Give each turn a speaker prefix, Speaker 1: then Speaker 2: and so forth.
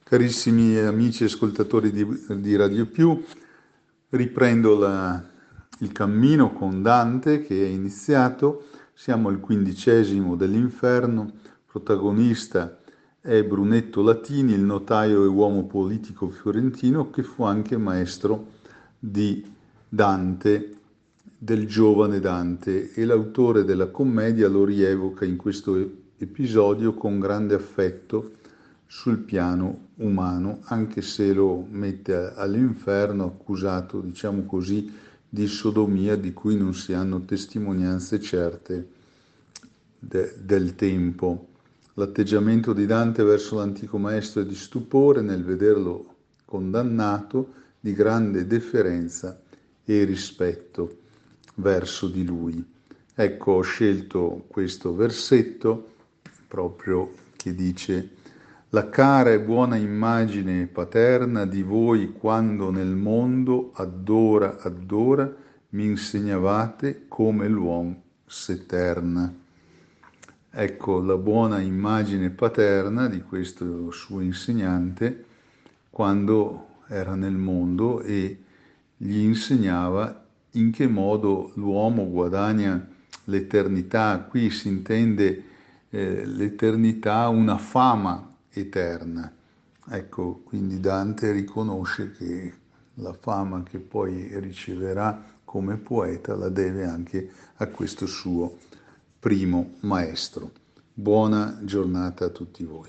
Speaker 1: Carissimi amici ascoltatori di Radio Più, riprendo il cammino con Dante che è iniziato. Siamo al 15° dell'Inferno, protagonista è Brunetto Latini, il notaio e uomo politico fiorentino che fu anche maestro di Dante, del giovane Dante, e l'autore della commedia lo rievoca in questo episodio con grande affetto sul piano umano, anche se lo mette all'inferno accusato, diciamo così, di sodomia di cui non si hanno testimonianze certe del tempo. L'atteggiamento di Dante verso l'antico maestro è di stupore nel vederlo condannato, di grande deferenza e rispetto verso di lui. Ecco, ho scelto questo versetto proprio che dice: la cara e buona immagine paterna di voi quando nel mondo ad ora mi insegnavate come l'uom s'eterna. Ecco la buona immagine paterna di questo suo insegnante quando era nel mondo e gli insegnava in che modo l'uomo guadagna l'eternità. Qui si intende l'eternità, una fama eterna. Ecco, quindi Dante riconosce che la fama che poi riceverà come poeta la deve anche a questo suo primo maestro. Buona giornata a tutti voi.